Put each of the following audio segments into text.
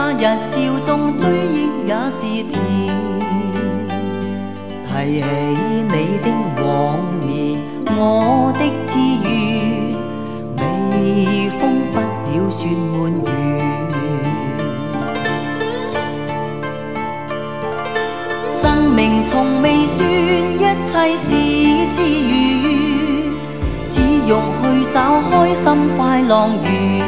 那日笑中追憶也是甜，提起你的往年，我的志願，微風拂曉雪滿園。生命從未算一切事事如願，只用去找開心快樂園。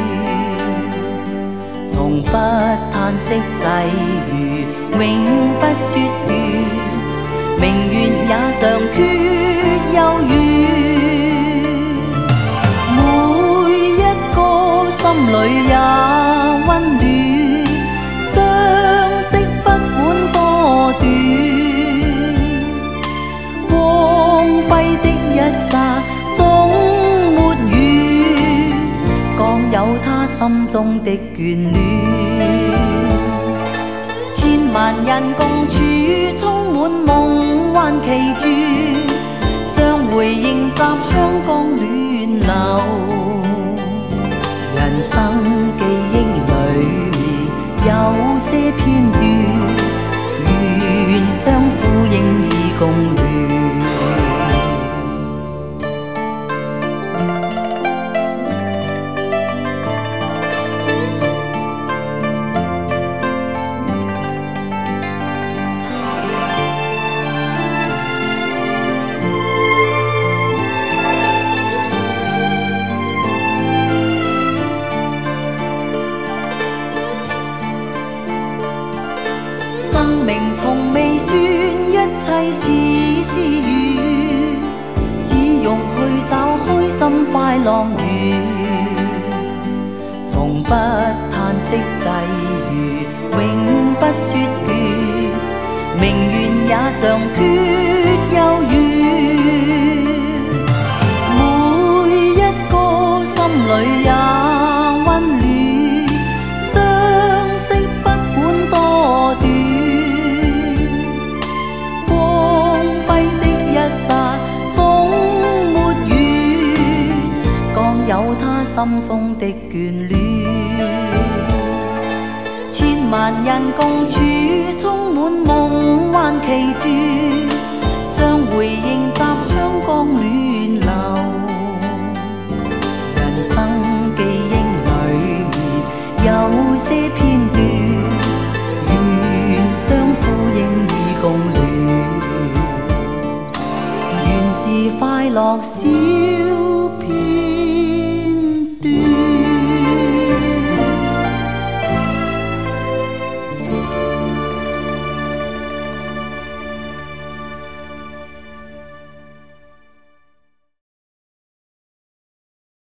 從不嘆息際遇，永不說倦，明月也常缺幽怨。每一個心裏也溫暖，相識不管多短，光輝的一剎總沒語，講有他心中的眷戀。千萬人共處，充滿夢幻奇絕，相會迎集香江暖流。人生記憶裏面有些片段，願相呼應以共戀。生命從未算一切事事如願，只用去找開心快樂園。從不嘆息際遇，永不說倦，明月也常缺幽怨。每一個心裏也溫暖，相識不管多短，有他心中的眷戀。千萬人共處，充滿夢幻奇絕，相會迎集香江暖流。人生記憶裏面有些片段，願相呼應以共戀，原是快樂小片。